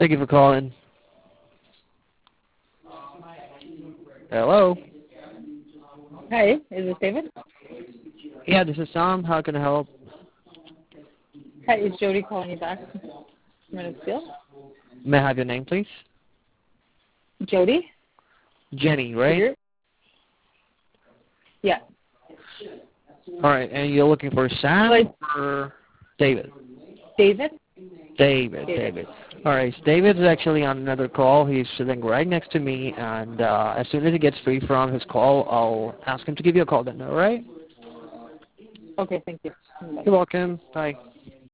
Thank you for calling. Hello? Hi, is this David? Yeah, this is Sam. How can I help? Hi, is Jody calling you back from Minnesota? May I have your name, please? Jody? Jenny, right? Here? Yeah. All right, and you're looking for Sam or David? David? David. All right, David's actually on another call. He's sitting right next to me, and as soon as he gets free from his call, I'll ask him to give you a call then, all right? Okay, thank you. Bye. You're welcome. Bye.